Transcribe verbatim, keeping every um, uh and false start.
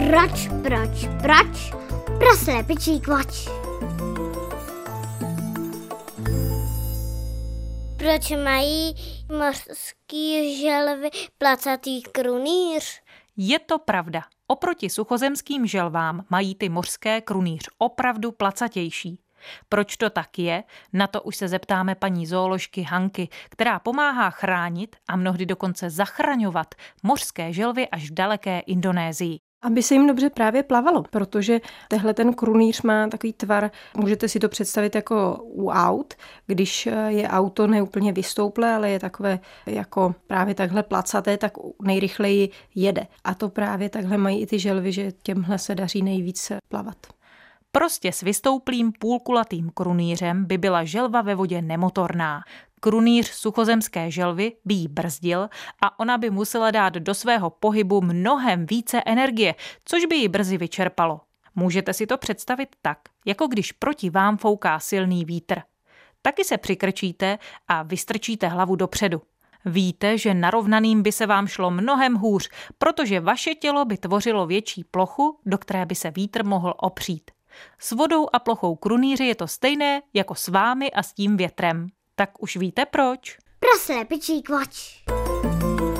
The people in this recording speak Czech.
Proč, proč, proč? Pro slepičí kvač. Proč mají mořský želvy placatý krunýř? Je to pravda. Oproti suchozemským želvám mají ty mořské krunýř opravdu placatější. Proč to tak je? Na to už se zeptáme paní zooložky Hanky, která pomáhá chránit a mnohdy dokonce zachraňovat mořské želvy až v daleké Indonésii. Aby se jim dobře právě plavalo, protože tehle ten krunýř má takový tvar, můžete si to představit jako u aut, když je auto neúplně vystouplé, ale je takové jako právě takhle placaté, tak nejrychleji jede. A to právě takhle mají i ty želvy, že těmhle se daří nejvíc plavat. Prostě s vystouplým půlkulatým krunýřem by byla želva ve vodě nemotorná. Krunýř suchozemské želvy by jí brzdil a ona by musela dát do svého pohybu mnohem více energie, což by ji brzy vyčerpalo. Můžete si to představit tak, jako když proti vám fouká silný vítr. Taky se přikrčíte a vystrčíte hlavu dopředu. Víte, že narovnaným by se vám šlo mnohem hůř, protože vaše tělo by tvořilo větší plochu, do které by se vítr mohl opřít. S vodou a plochou krunýře je to stejné jako s vámi a s tím větrem. Tak už víte proč? Pro slepičí kvač.